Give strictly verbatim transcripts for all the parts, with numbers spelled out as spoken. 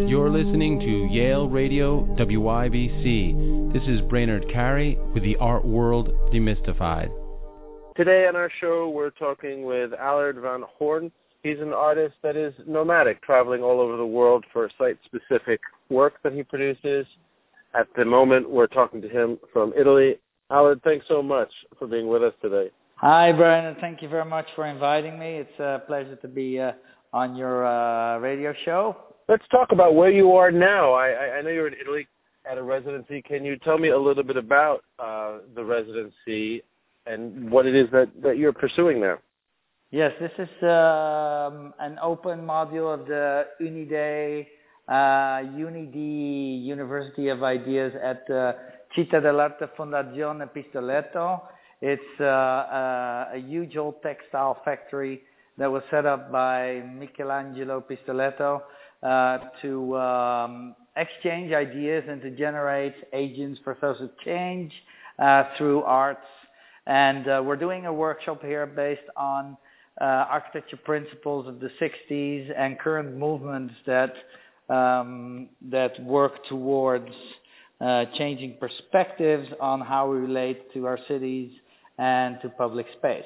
You're listening to Yale Radio W I B C. This is Brainerd Carey with the Art World Demystified. Today on our show, we're talking with Allard van Hoorn. He's an artist that is nomadic, traveling all over the world for site-specific work that he produces. At the moment, we're talking to him from Italy. Allard, thanks so much for being with us today. Hi, Brian. Thank you very much for inviting me. It's a pleasure to be uh, on your uh, radio show. Let's talk about where you are now. I, I know you're in Italy at a residency. Can you tell me a little bit about uh, the residency and what it is that, that you're pursuing there? Yes, this is um, an open module of the Unide, uh, Unidi University of Ideas at the Città dell'Arte Fondazione Pistoletto. It's uh, uh, a huge old textile factory that was set up by Michelangelo Pistoletto uh, to um, exchange ideas and to generate agents for social change uh, through arts. And uh, we're doing a workshop here based on uh, architecture principles of the sixties and current movements that um, that work towards uh, changing perspectives on how we relate to our cities and to public space.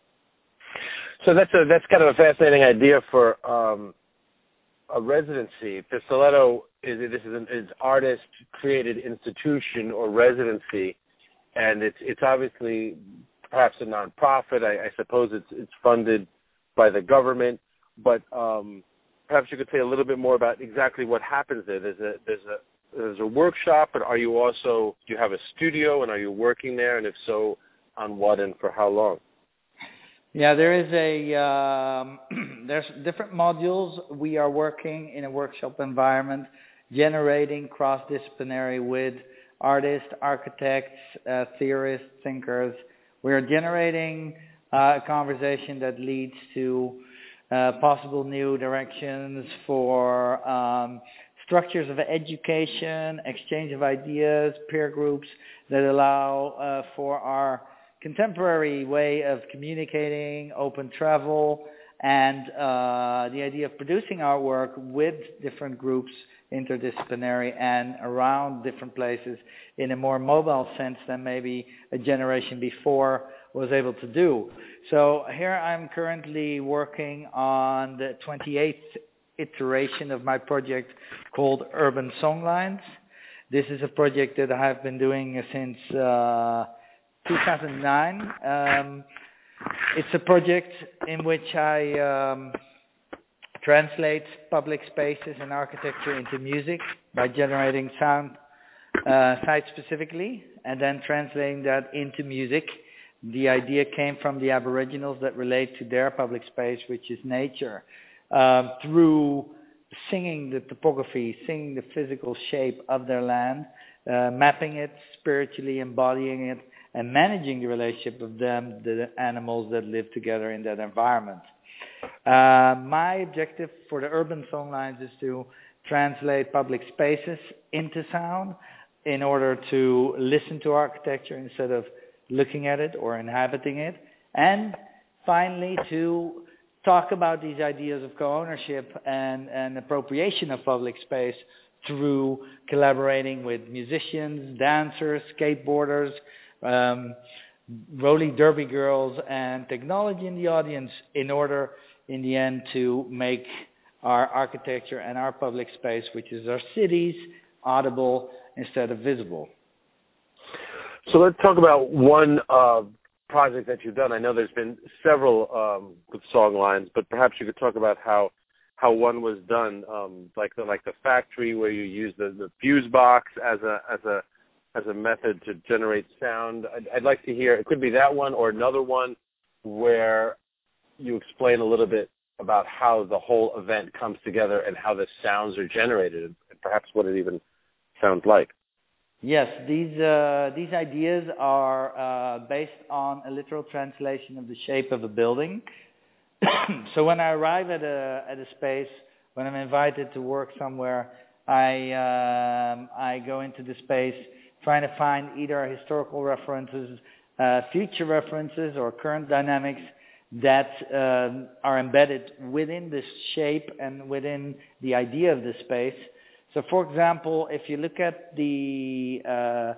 So that's a that's kind of a fascinating idea for um, a residency. Pistoletto is this is an is artist created institution or residency, and it's it's obviously perhaps a nonprofit. I, I suppose it's it's funded by the government, but um, perhaps you could say a little bit more about exactly what happens there. There's a there's a there's a workshop, but are you also do you have a studio and are you working there? And if so, on what and for how long? Yeah, there is a um, there's different modules. We are working in a workshop environment, generating cross-disciplinary with artists, architects, uh, theorists, thinkers. We are generating uh, a conversation that leads to uh, possible new directions for um, structures of education, exchange of ideas, peer groups that allow uh, for our contemporary way of communicating, open travel, and uh, the idea of producing artwork with different groups, interdisciplinary and around different places in a more mobile sense than maybe a generation before was able to do. So here I'm currently working on the twenty-eighth iteration of my project called Urban Songlines. This is a project that I have been doing since uh, two thousand nine. Um, it's a project in which I um, translate public spaces and architecture into music by generating sound uh, site-specifically and then translating that into music. The idea came from the Aboriginals that relate to their public space, which is nature, um, through singing the topography, singing the physical shape of their land, uh, mapping it, spiritually embodying it, and managing the relationship of them, the animals that live together in that environment. Uh, my objective for the Urban Songlines is to translate public spaces into sound in order to listen to architecture instead of looking at it or inhabiting it, and finally to talk about these ideas of co-ownership and, and appropriation of public space through collaborating with musicians, dancers, skateboarders, Um, roly derby girls and technology in the audience in order in the end to make our architecture and our public space, which is our cities, audible instead of visible. So let's talk about one uh, project that you've done. I know there's been several um, with song lines, but perhaps you could talk about how how one was done, um, like the like the factory where you use the, the fuse box as a as a as a method to generate sound. I'd, I'd like to hear, it could be that one or another one where you explain a little bit about how the whole event comes together and how the sounds are generated and perhaps what it even sounds like. Yes, these uh, these ideas are uh, based on a literal translation of the shape of a building. So when I arrive at a at a space, when I'm invited to work somewhere, I um, I go into the space trying to find either historical references, uh, future references, or current dynamics that um, are embedded within this shape and within the idea of the space So, for example, if you look at the uh,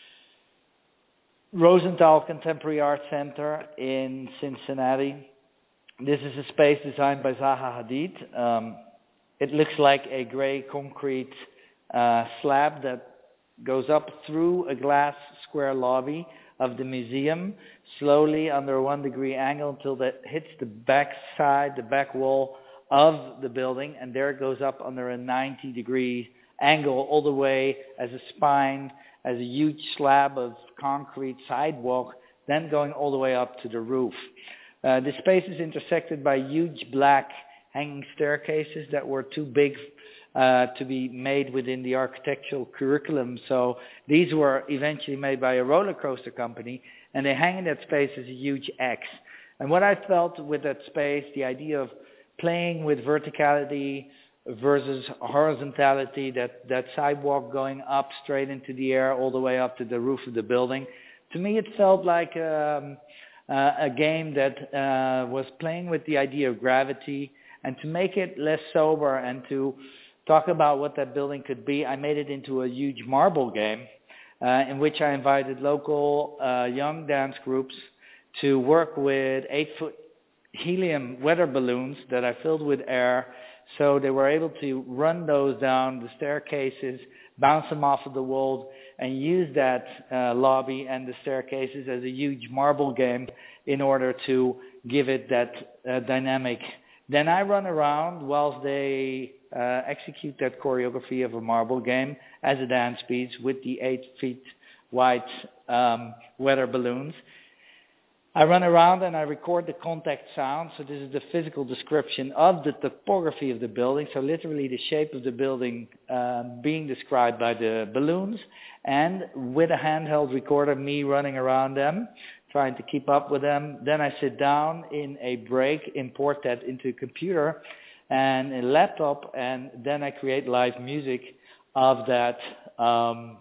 Rosenthal Contemporary Art Center in Cincinnati, this is a space designed by Zaha Hadid. Um, it looks like a gray concrete uh, slab that goes up through a glass square lobby of the museum, slowly under a one degree angle until that hits the back side, the back wall of the building, and there it goes up under a ninety degree angle all the way as a spine, as a huge slab of concrete sidewalk, then going all the way up to the roof. Uh, the space is intersected by huge black hanging staircases that were too big uh, to be made within the architectural curriculum. So these were eventually made by a roller coaster company, and they hang in that space as a huge X. And what I felt with that space, the idea of playing with verticality versus horizontality, that, that sidewalk going up straight into the air all the way up to the roof of the building, to me it felt like um, uh, a game that uh, was playing with the idea of gravity. And to make it less sober and to talk about what that building could be, I made it into a huge marble game uh, in which I invited local uh, young dance groups to work with eight-foot helium weather balloons that I filled with air. So they were able to run those down the staircases, bounce them off of the walls, and use that uh, lobby and the staircases as a huge marble game in order to give it that uh, dynamic. Then I run around whilst they uh, execute that choreography of a marble game as a dance piece with the eight feet wide um, weather balloons. I run around and I record the contact sound. So this is the physical description of the topography of the building. So literally the shape of the building um, being described by the balloons. And with a handheld recorder, me running around them, trying to keep up with them. Then I sit down in a break, import that into a computer and a laptop, and then I create live music of that um,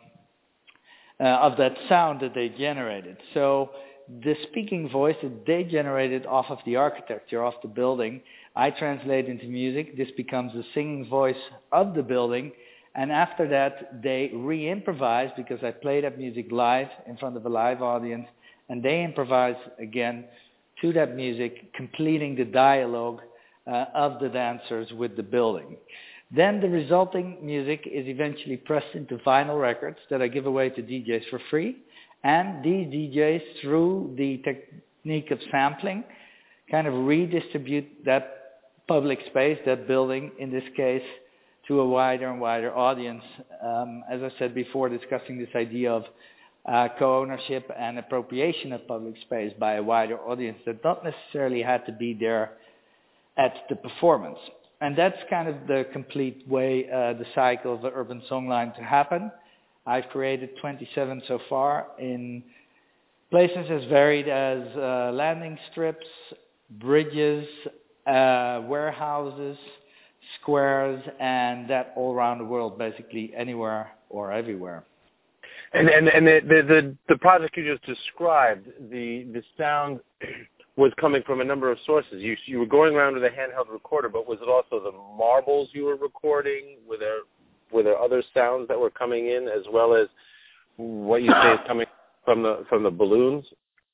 uh, of that sound that they generated. So the speaking voice that they generated off of the architecture of the building, I translate into music. This becomes the singing voice of the building. And after that, they re-improvise because I play that music live in front of a live audience. And they improvise again to that music, completing the dialogue uh, of the dancers with the building. Then the resulting music is eventually pressed into vinyl records that I give away to D Js for free. And these D Js, through the technique of sampling, kind of redistribute that public space, that building in this case, to a wider and wider audience. Um, as I said before, discussing this idea of uh, co-ownership and appropriation of public space by a wider audience that not necessarily had to be there at the performance. And that's kind of the complete way, uh, the cycle of the urban songline to happen. I've created twenty-seven so far in places as varied as uh, landing strips, bridges, uh, warehouses, squares, and that all around the world, basically anywhere or everywhere. And and and the the the, the project you just described, the the sound was coming from a number of sources. You you were going around with a handheld recorder, but was it also the marbles you were recording? Were there Were there other sounds that were coming in as well as what you say is coming from the from the balloons?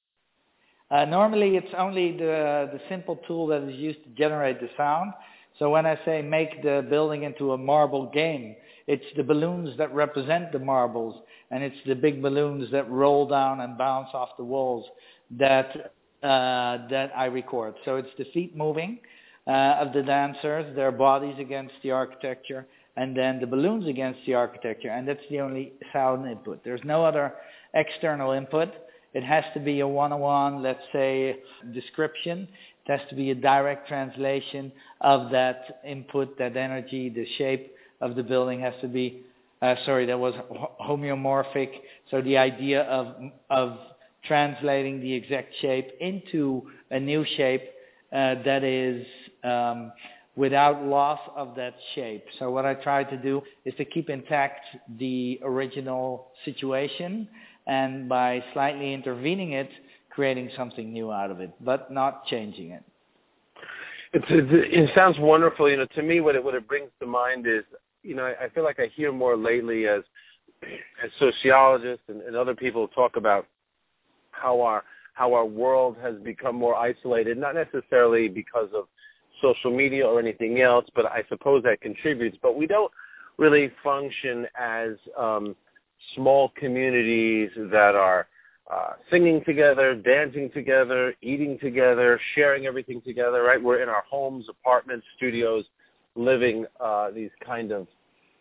Uh, normally, it's only the the simple tool that is used to generate the sound. So when I say make the building into a marble game, it's the balloons that represent the marbles, and it's the big balloons that roll down and bounce off the walls that uh, that I record. So it's the feet moving uh, of the dancers, their bodies against the architecture, and then the balloons against the architecture, and that's the only sound input. There's no other external input. It has to be a one-on-one, let's say, description. It has to be a direct translation of that input, that energy. The shape of the building has to be, uh, sorry, that was homeomorphic. So the idea of of translating the exact shape into a new shape uh, that is um, without loss of that shape. So what I try to do is to keep intact the original situation, and by slightly intervening it, creating something new out of it, but not changing it. It's, it's, it sounds wonderful. You know, to me, what it what it brings to mind is you know, I, I feel like I hear more lately as as sociologists and, and other people talk about how our how our world has become more isolated, not necessarily because of social media or anything else, but I suppose that contributes. But we don't really function as um, small communities that are uh, singing together, dancing together, eating together, sharing everything together, right? We're in our homes, apartments, studios, living uh, these kind of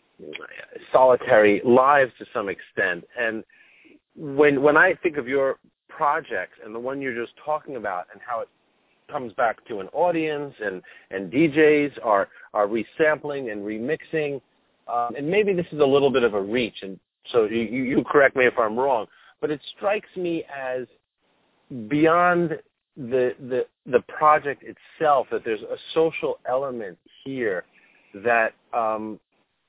solitary lives to some extent. And when when I think of your projects and the one you're just talking about and how it comes back to an audience and, and D Js are, are resampling and remixing, um, and maybe this is a little bit of a reach, and so you, you correct me if I'm wrong, but it strikes me as beyond the, the, the project itself that there's a social element here that um,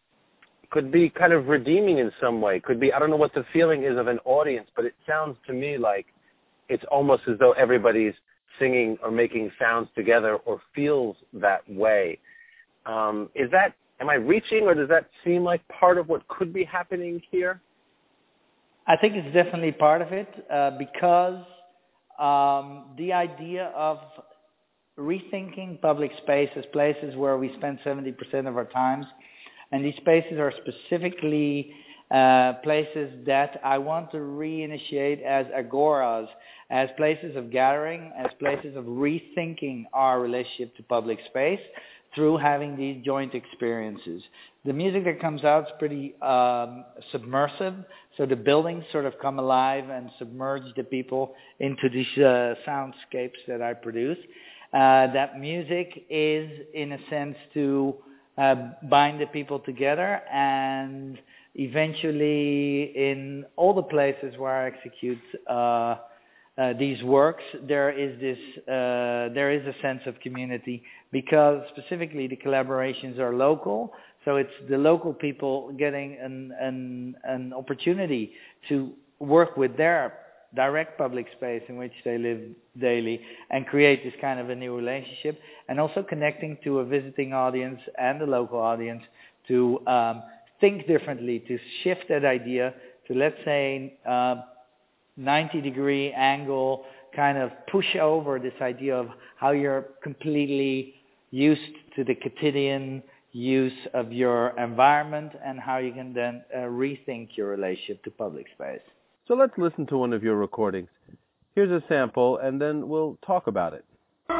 could be kind of redeeming in some way. Could be, I don't know what the feeling is of an audience, but it sounds to me like it's almost as though everybody's singing or making sounds together or feels that way. Um, is that, am I reaching, or does that seem like part of what could be happening here? I think it's definitely part of it uh, because um, the idea of rethinking public spaces, places where we spend seventy percent of our times, and these spaces are specifically uh, places that I want to reinitiate as agoras, as places of gathering, as places of rethinking our relationship to public space through having these joint experiences. The music that comes out is pretty um, submersive, so the buildings sort of come alive and submerge the people into these uh, soundscapes that I produce. Uh, that music is, in a sense, to uh, bind the people together, and eventually in all the places where I execute uh, uh, these works, there is this, uh, there is a sense of community, because specifically the collaborations are local, so it's the local people getting an, an, an opportunity to work with their direct public space in which they live daily and create this kind of a new relationship, and also connecting to a visiting audience and a local audience to um, think differently, to shift that idea to, let's say, uh, ninety degree angle, kind of push over this idea of how you're completely used to the quotidian use of your environment and how you can then uh, rethink your relationship to public space. So let's listen to one of your recordings. Here's a sample, and then we'll talk about it.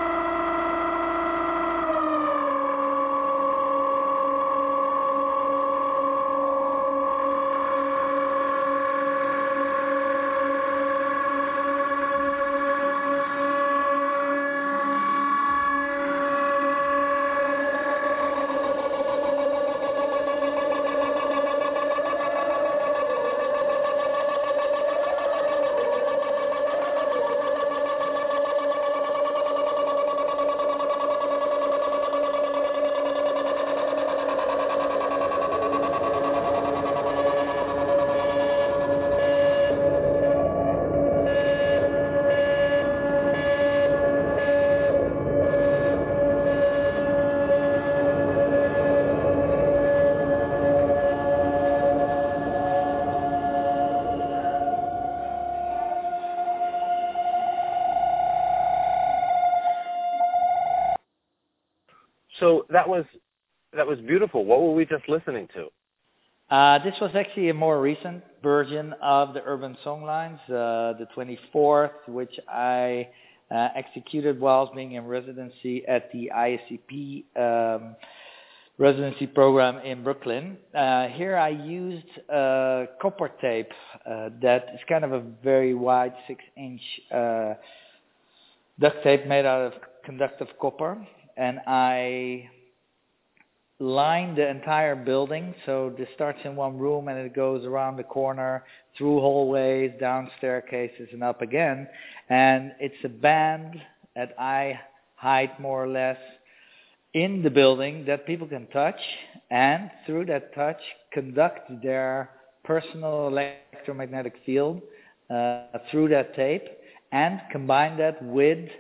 So that was that was beautiful. What were we just listening to? Uh, this was actually a more recent version of the Urban Songlines, uh, the twenty-fourth, which I uh, executed whilst being in residency at the I S C P um, residency program in Brooklyn. Uh, here I used uh, copper tape uh, that is kind of a very wide six-inch uh, duct tape made out of conductive copper, and I lined the entire building. So this starts in one room and it goes around the corner, through hallways, down staircases, and up again. And it's a band at eye height, more or less, in the building that people can touch, and through that touch conduct their personal electromagnetic field uh, through that tape, and combine that with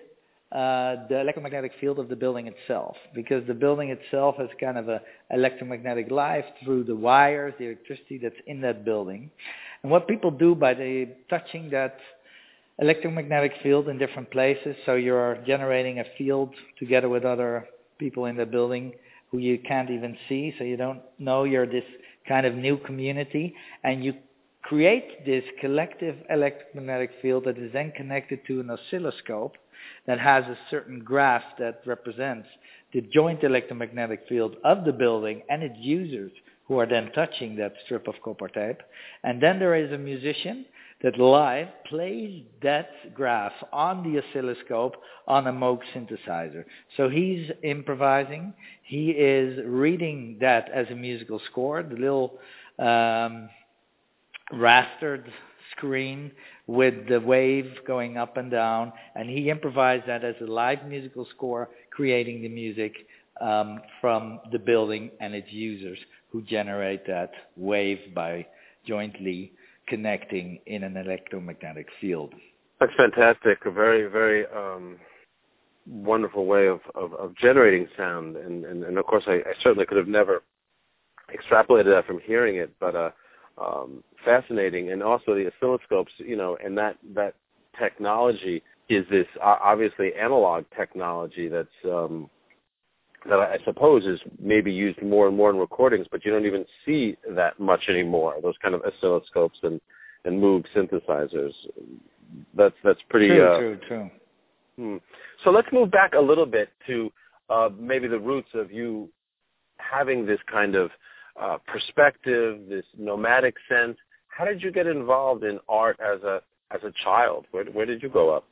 uh, the electromagnetic field of the building itself, because the building itself has kind of a electromagnetic life through the wires, the electricity that's in that building. And what people do by the touching that electromagnetic field in different places, so you're generating a field together with other people in the building who you can't even see, so you don't know you're this kind of new community, and you create this collective electromagnetic field that is then connected to an oscilloscope that has a certain graph that represents the joint electromagnetic field of the building and its users who are then touching that strip of copper tape. And then there is a musician that live plays that graph on the oscilloscope on a Moog synthesizer. So he's improvising, he is reading that as a musical score, the little um, rastered screen with the wave going up and down, and he improvised that as a live musical score, creating the music um, from the building and its users who generate that wave by jointly connecting in an electromagnetic field. That's fantastic. A very, very um, wonderful way of, of, of generating sound. And, and, and of course, I, I certainly could have never extrapolated that from hearing it, but uh, um, fascinating. And also the oscilloscopes, you know, and that, that technology is this uh, obviously analog technology that's um, that I suppose is maybe used more and more in recordings, but you don't even see that much anymore, those kind of oscilloscopes and, and Moog synthesizers. That's that's pretty... True, uh, true, true. Hmm. So let's move back a little bit to uh, maybe the roots of you having this kind of uh, perspective, this nomadic sense. How did you get involved in art as a as a child? Where, where did you grow up?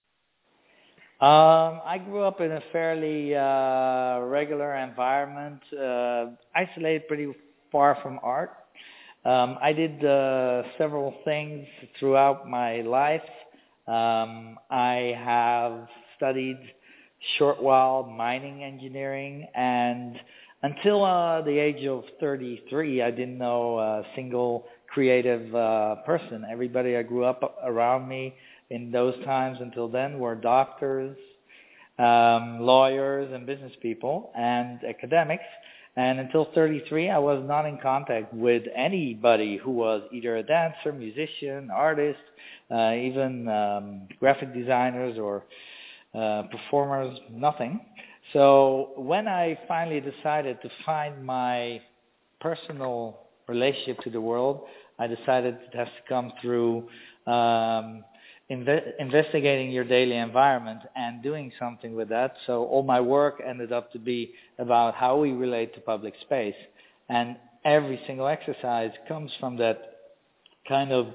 Um, I grew up in a fairly uh, regular environment, uh, isolated pretty far from art. Um, I did uh, several things throughout my life. Um, I have studied short while mining engineering, and until uh, the age of thirty-three, I didn't know a single creative uh, person. Everybody I grew up around me in those times until then were doctors, um, lawyers, and business people, and academics. And until thirty-three, I was not in contact with anybody who was either a dancer, musician, artist, uh, even um, graphic designers or uh, performers, nothing. So when I finally decided to find my personal relationship to the world, I decided it has to come through um, Inve- investigating your daily environment and doing something with that. So all my work ended up to be about how we relate to public space. And every single exercise comes from that kind of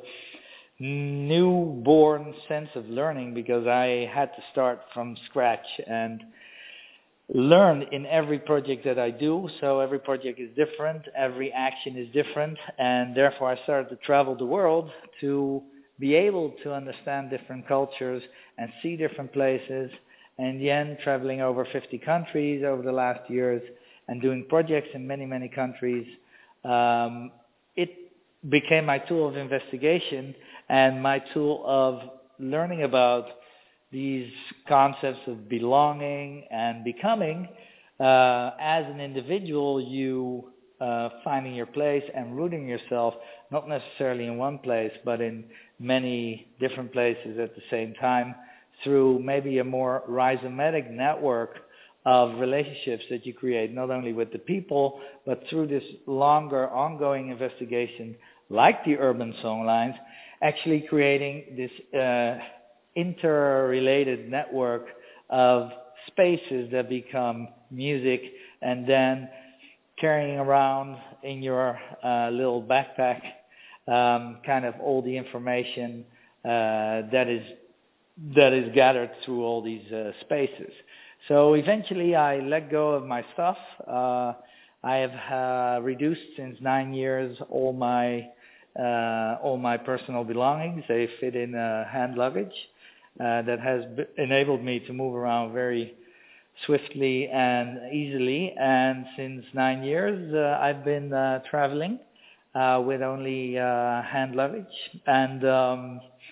newborn sense of learning, because I had to start from scratch and learn in every project that I do. So every project is different, every action is different, and therefore I started to travel the world to be able to understand different cultures and see different places. And in the end, traveling over fifty countries over the last years and doing projects in many, many countries, um, it became my tool of investigation and my tool of learning about these concepts of belonging and becoming. Uh, as an individual, you uh, finding your place and rooting yourself, not necessarily in one place, but in many different places at the same time, through maybe a more rhizomatic network of relationships that you create, not only with the people, but through this longer ongoing investigation, like the urban songlines, actually creating this uh, interrelated network of spaces that become music, and then carrying around in your uh, little backpack um, kind of all the information uh, that is that is gathered through all these uh, spaces. So eventually I let go of my stuff. Uh, I have uh, reduced since nine years all my uh, all my personal belongings. They fit in uh, hand luggage. Uh, that has b- enabled me to move around very swiftly and easily. And since nine years, uh, I've been uh, traveling uh, with only uh, hand luggage. And um,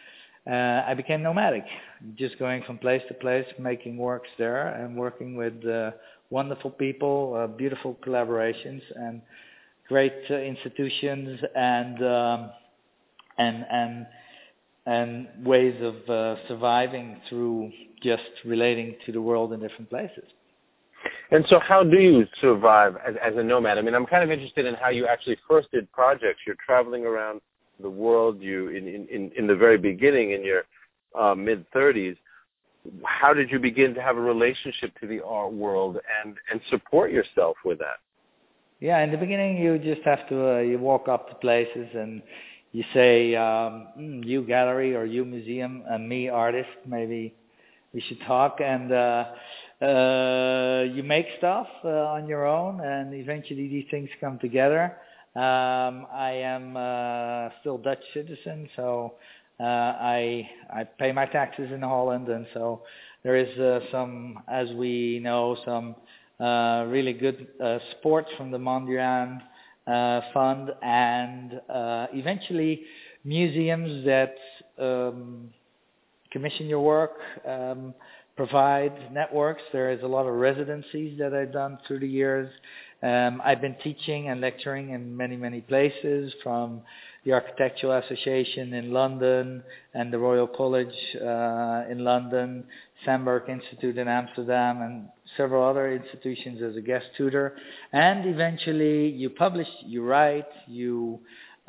uh, I became nomadic, just going from place to place, making works there and working with uh, wonderful people, uh, beautiful collaborations, and great uh, institutions and um, and and and ways of uh, surviving through just relating to the world in different places. And so how do you survive as, as a nomad? I mean, I'm kind of interested in how you actually first did projects. You're traveling around the world. You in, in, in the very beginning, in your uh, mid-thirties, how did you begin to have a relationship to the art world and, and support yourself with that? Yeah, in the beginning, you just have to, uh, you walk up to places and you say, um, mm, you gallery or you museum and me artist, maybe we should talk. And uh, uh, you make stuff uh, on your own, and eventually these things come together. Um, I am uh, still Dutch citizen, so uh, I I pay my taxes in Holland, and so there is uh, some, as we know, some uh, really good uh, support from the Mondrian uh, Fund, and uh, eventually museums that um, commission your work, um, provide networks. There is a lot of residencies that I've done through the years. Um, I've been teaching and lecturing in many, many places, from the Architectural Association in London and the Royal College uh, in London, Sandburg Institute in Amsterdam, and several other institutions as a guest tutor. And eventually you publish, you write, you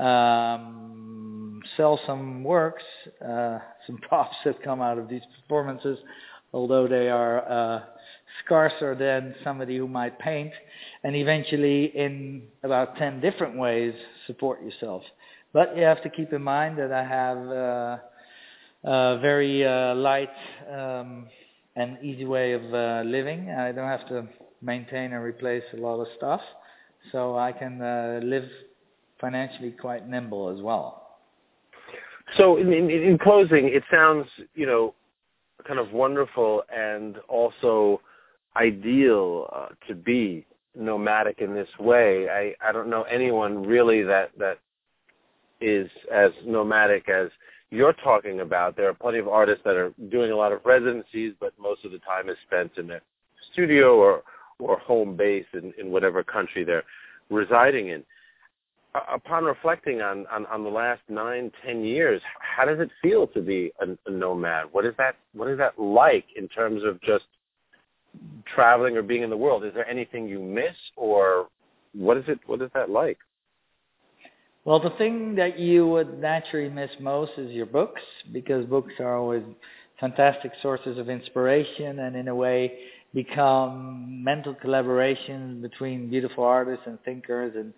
um, sell some works, uh, some props that come out of these performances, although they are uh, scarcer than somebody who might paint, and eventually in about ten different ways support yourself. But you have to keep in mind that I have uh, a very uh, light um, and easy way of uh, living. I don't have to maintain and replace a lot of stuff, so I can uh, live financially quite nimble as well. So in, in, in closing, it sounds, you know, kind of wonderful and also ideal uh, to be nomadic in this way. I, I don't know anyone really that, that is as nomadic as you're talking about. There are plenty of artists that are doing a lot of residencies, but most of the time is spent in their studio or, or home base in, in whatever country they're residing in. Upon reflecting on, on, on the last nine, ten years, how does it feel to be a, a nomad? What is that? What is that like in terms of just traveling or being in the world? Is there anything you miss, or what is it? What is that like? Well, the thing that you would naturally miss most is your books, because books are always fantastic sources of inspiration and in a way become mental collaborations between beautiful artists and thinkers. And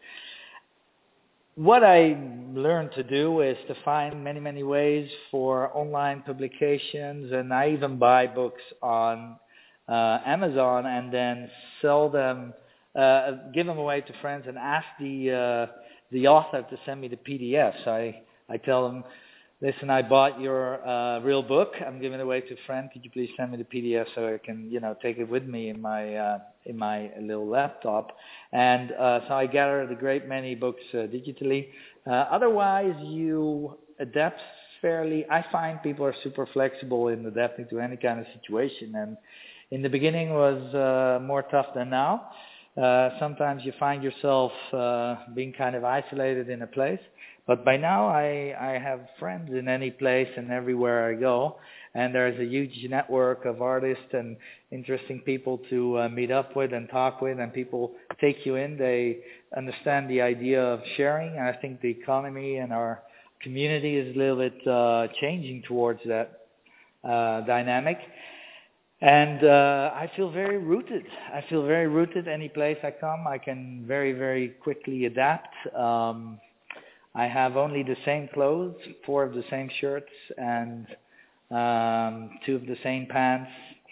what I learned to do is to find many, many ways for online publications, and I even buy books on uh, Amazon and then sell them, uh, give them away to friends and ask the uh, the author to send me the P D Fs. I, I tell them, listen, I bought your uh, real book. I'm giving it away to a friend. Could you please send me the P D F so I can, you know, take it with me in my uh, in my little laptop? And uh, so I gathered a great many books uh, digitally. Uh, otherwise, you adapt fairly. I find people are super flexible in adapting to any kind of situation. And in the beginning was uh, more tough than now. Uh, sometimes you find yourself uh, being kind of isolated in a place. But by now I, I have friends in any place and everywhere I go. And there's a huge network of artists and interesting people to uh, meet up with and talk with. And people take you in. They understand the idea of sharing. And I think the economy and our community is a little bit uh, changing towards that uh, dynamic. And uh, I feel very rooted. I feel very rooted. Any place I come, I can very, very quickly adapt. Um, I have only the same clothes, four of the same shirts, and um, two of the same pants,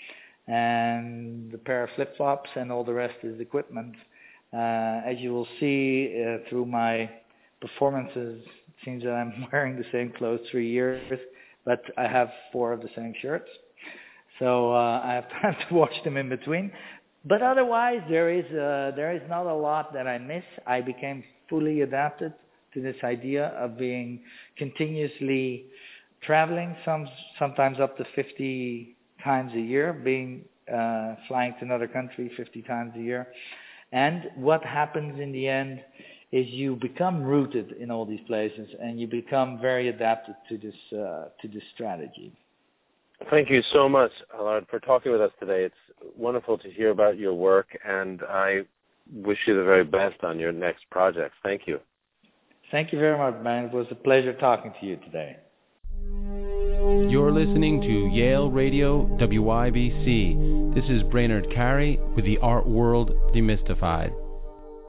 and a pair of flip-flops, and all the rest is equipment. Uh, as you will see uh, through my performances, it seems that I'm wearing the same clothes three years, but I have four of the same shirts. So uh, I have time to wash them in between. But otherwise, there is uh, there is not a lot that I miss. I became fully adapted to this idea of being continuously traveling some sometimes up to fifty times a year, being uh, flying to another country fifty times a year. And what happens in the end is you become rooted in all these places, and you become very adapted to this uh, to this strategy. Thank you so much, Allard, for talking with us today. It's wonderful to hear about your work, and I wish you the very best on your next project. Thank you. Thank you very much, man. It was a pleasure talking to you today. You're listening to Yale Radio W I B C. This is Brainerd Carey with the Art World Demystified.